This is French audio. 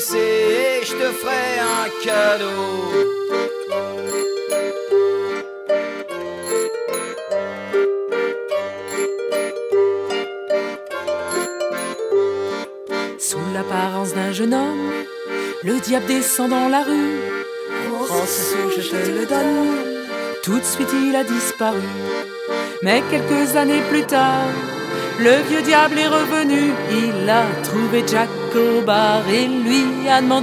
sucer et je te ferai un cadeau. Sous l'apparence d'un jeune homme, le diable descend dans la rue. Prends ce sou, je te le donne. Tout de suite il a disparu. Mais quelques années plus tard, le vieux diable est revenu. Il a trouvé Jack au bar et lui a demandé